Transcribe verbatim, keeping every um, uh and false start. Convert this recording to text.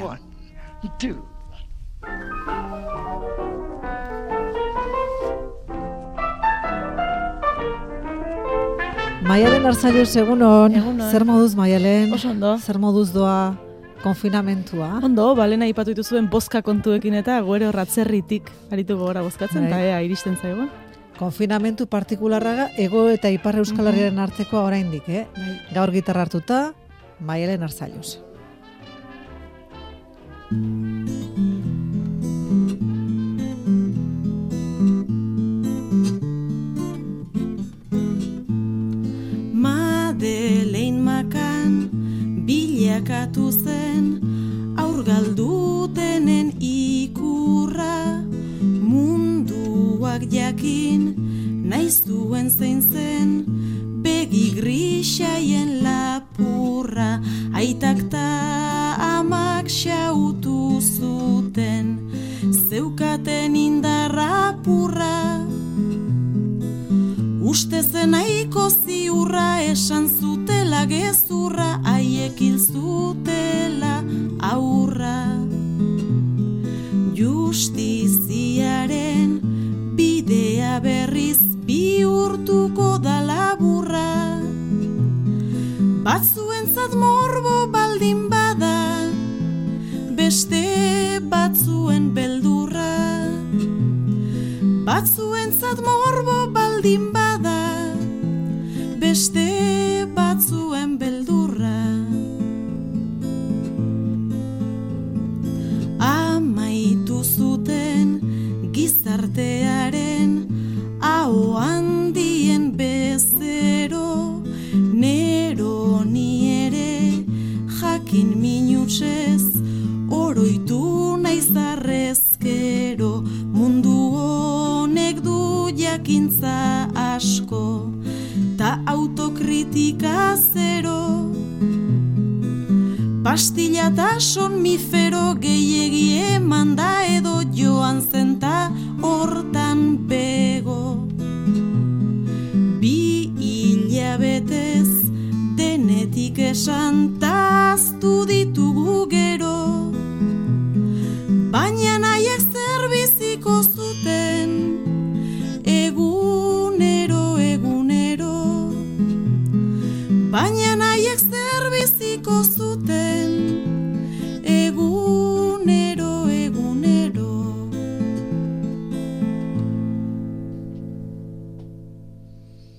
One, two. Maialen Arzallus, egunon. Egunon. Zer moduz, Maialen? Oso ondo. Zer moduz doa konfinamentua? Ondo, balena aipatu dituzuen bozka kontuekin eta goero ratzerritik arituko gora bozkatzen, eta ea iristen zaigun. Konfinamentu partikularraga ego eta ipar Euskal Herriaren artekoa oraindik, eh? Bai. Gaur gitarra hartuta, Maialen Arzallus. Madelein makan bilakatu zen aur galdutenen ikurra, munduak jakin naiz duen zein zen begi grisaien lapurra, aitak ta amak xautu zuten zeukaten indarra purra. Uste zenaiko ziurra esan zutela gezurra, haiek hil zutela aurra. Justiziaren bidea berriz bihurtuko da laburra. Batzuentzat morbo baldin bada, beste batzuen beldurra. Batzuentzat morbo baldin bada, beste batzuen beldurra. Amaitu zuten gizartearen aho handien bezero, nero ni ere jakin minutsez oroitu naiz arrezkero, mundu honek du jakintza asko ta autokritika zero. Pastilla ta somnifero gehiegi eman da edo joan zenta hortan bego. Bi hilabetez denetik esan taztu ditugu gero, baina nahiek zerbiziko zuten egunero, egunero. Baina